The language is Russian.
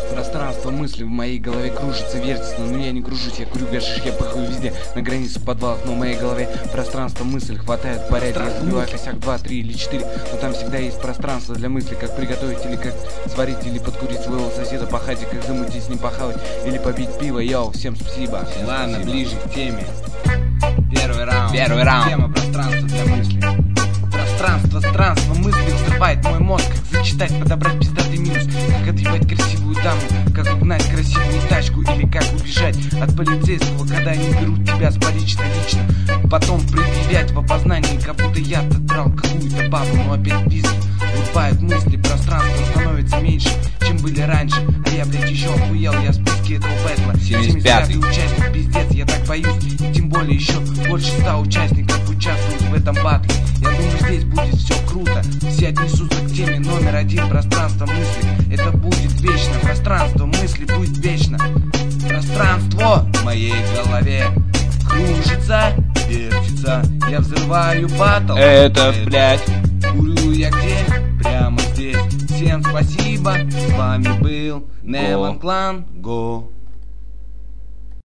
Пространство мысли в моей голове кружится, вертится, но я не кружусь, я курю гашиш, я пыхаю везде, на границе, в подвалах, но в моей голове пространство мысль хватает порядок, я забиваю косяк 2, 3 или 4, но там всегда есть пространство для мысли, как приготовить или как сварить, или подкурить своего соседа по хате, как замутить с ним похавать, или побить пиво, йоу, всем спасибо. Ладно, спасибо. Ближе к теме. Первый раунд. Тема пространства для мысли. Странство мысли взрывает мой мозг. Как зачитать, подобрать пиздатый минус, как отъебать красивую даму, как угнать красивую тачку, или как убежать от полицейского, когда они берут тебя с поличной лично. Потом предъявлять в опознании, как будто я отдрал какую-то бабу, но опять визги. Улыбают мысли, пространство становится меньше, чем были раньше. А я, блядь, еще охуел, я в списке этого бэтла. 75-й участник, пиздец, я так боюсь. И тем более еще больше 100 участников участвуют в этом батле. Я думаю, здесь будет все круто. Все отнесутся к теме номер 1. Пространство мысли, это будет вечно. Пространство мысли будет вечно. Пространство в моей голове кружится, вертится. Я взрываю батл. Это, блядь. Курю я где? Прямо здесь. Всем спасибо. С вами был Neon Clan. Go.